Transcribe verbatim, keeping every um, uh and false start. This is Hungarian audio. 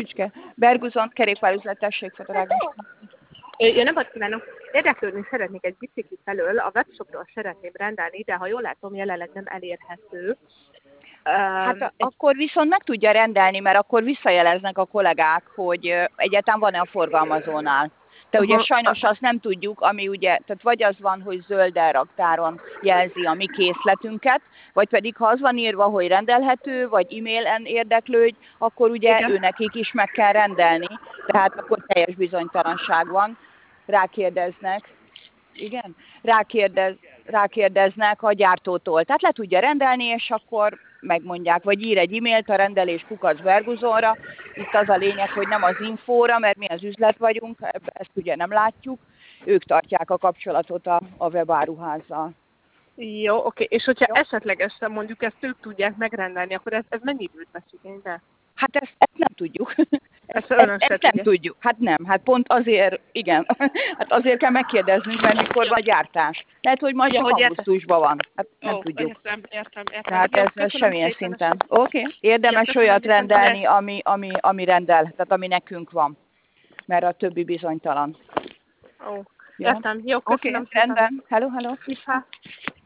Szűcske. Berguzont kerékpárüzlet, tessék, fotorágni. Jó napot kívánok! Érdeklődni szeretnék egy bicikli felől, a webshopról szeretném rendelni, de ha jól látom, jelenleg nem elérhető. Hát Um, egy... akkor viszont meg tudja rendelni, mert akkor visszajeleznek a kollégák, hogy egyáltalán van-e a forgalmazónál. De ugye Aha. sajnos azt nem tudjuk, ami ugye, tehát vagy az van, hogy zöld elraktáron jelzi a mi készletünket, vagy pedig ha az van írva, hogy rendelhető, vagy e-mailen érdeklődj, akkor ugye Igen. őnekik is meg kell rendelni, tehát akkor teljes bizonytalanság van, rákérdeznek. Igen, rákérdez, rákérdeznek a gyártótól. Tehát le tudja rendelni, és akkor megmondják, vagy ír egy e-mailt a rendelés kukac Berguzonra. Itt az a lényeg, hogy nem az infóra, mert mi az üzlet vagyunk, ezt ugye nem látjuk. Ők tartják a kapcsolatot a, a webáruházzal. Jó, oké. És hogyha Jó. esetlegesen mondjuk ezt ők tudják megrendelni, akkor ez, ez mennyi időt vesz igénybe? Hát ezt, ezt nem tudjuk. Ezt, ezt, ezt nem tudja. tudjuk. Hát nem, hát pont azért, igen. Hát azért kell megkérdeznünk, mert mikor van gyártás. Lehet, hogy majd ja, csak augusztusban van. Hát nem Ó, tudjuk. Értem, értem, értem. Tehát Jó, ez, ez semmilyen szinten. Oké, okay. Érdemes ja, olyat rendelni, ami, ami, ami rendel, tehát ami nekünk van. Mert a többi bizonytalan. Ó, értem. Jó, köszönöm okay, rendben. Hello, hello. Viszont.